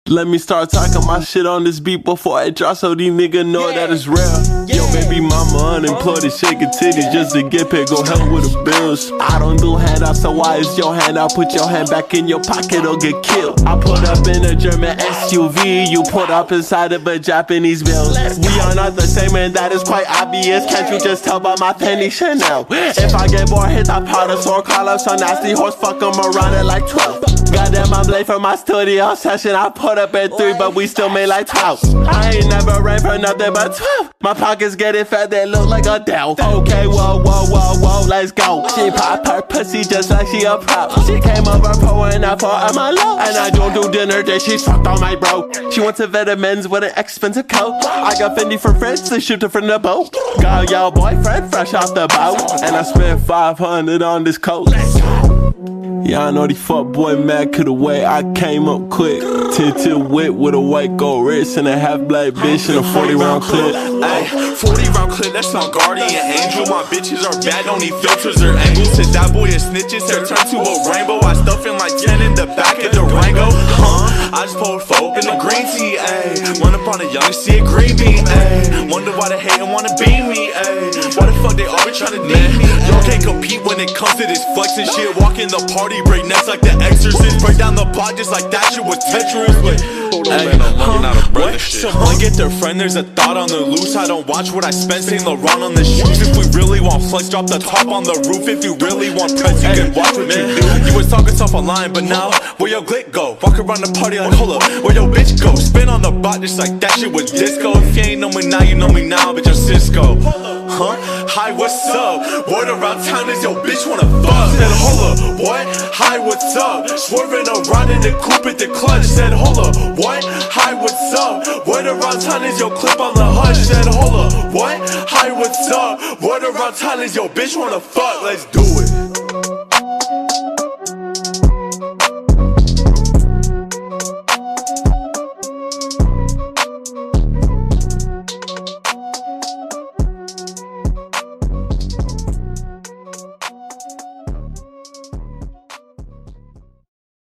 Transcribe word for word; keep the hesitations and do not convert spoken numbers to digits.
Let me start talking my shit on this beat before I drop, so these niggas know yeah. that it's real. Yeah. Yo, baby mama unemployed and shaking titties just to get paid, go help with the bills. I don't do handouts, so why is your hand out? Put your hand back in your pocket or get killed. I put up in a German S U V, you put up inside of a Japanese bill. We are not the same and that is quite obvious. Can't you just tell by my penny Chanel? If I get bored, hit that powder store, call up some nasty horse, fuck them around at like twelve. Goddamn, I'm late for my studio session. I put up at three, but we still made like twelve. I ain't never ran for nothing but twelve. My pockets getting fat, they look like a Dell. Okay, whoa, whoa, whoa, whoa, let's go. She pop her pussy just like she a prop. She came over pouring out for her my love. And I don't do dinner, then she fucked on my bro. She wants a vitamins with an expensive coat. I got Fendi for friends to shoot her from the boat. Got your boyfriend fresh off the boat. And I spent five hundred on this coat. Yeah, I know these fuck boy mad cause the way I came up quick. Tinted whip with a white gold wrist and a half black bitch and a forty round clip. Ayy, forty round clip, that's on Guardian Angel. My bitches are bad, don't need filters or angles. Said that boy is snitches, hair turned to a rainbow. I stuff in my ten in the back of the Rango. Huh? I just pulled folk in the green tea, ayy. Run up on a young, see a green beam, ayy. Wonder why they hate and wanna be me, ayy. Why the fuck they always tryna need me? Y'all can't compete when it comes to this flexing shit. Walk in the party, break necks like the Exorcist. Break down the block just like that shit was Tetris. But ay, huh? What? Someone get their friend, there's a thought on the loose. I don't watch what I spend, Saint Laurent on the shoes. If we really want flex, drop the top on the roof. If you really want press, you can watch what you do. You was talking tough online, but now where your glick go? Walk around the party like, hold up, where your bitch go? Spin on the bot just like that shit was disco. If you ain't know me now, you know me now, bitch, I'm Cisco. Huh? Hi, what's up? Word around town is your bitch wanna fuck. Said, hold up, what? Hi, what's up? Swerving around in the coupe at the clutch. Said, hold up, what? Hi, what's up? Word around town is your clip on the hush. Said, hold up, what? Hi, what's up? Word around town is your bitch wanna fuck. Let's do it.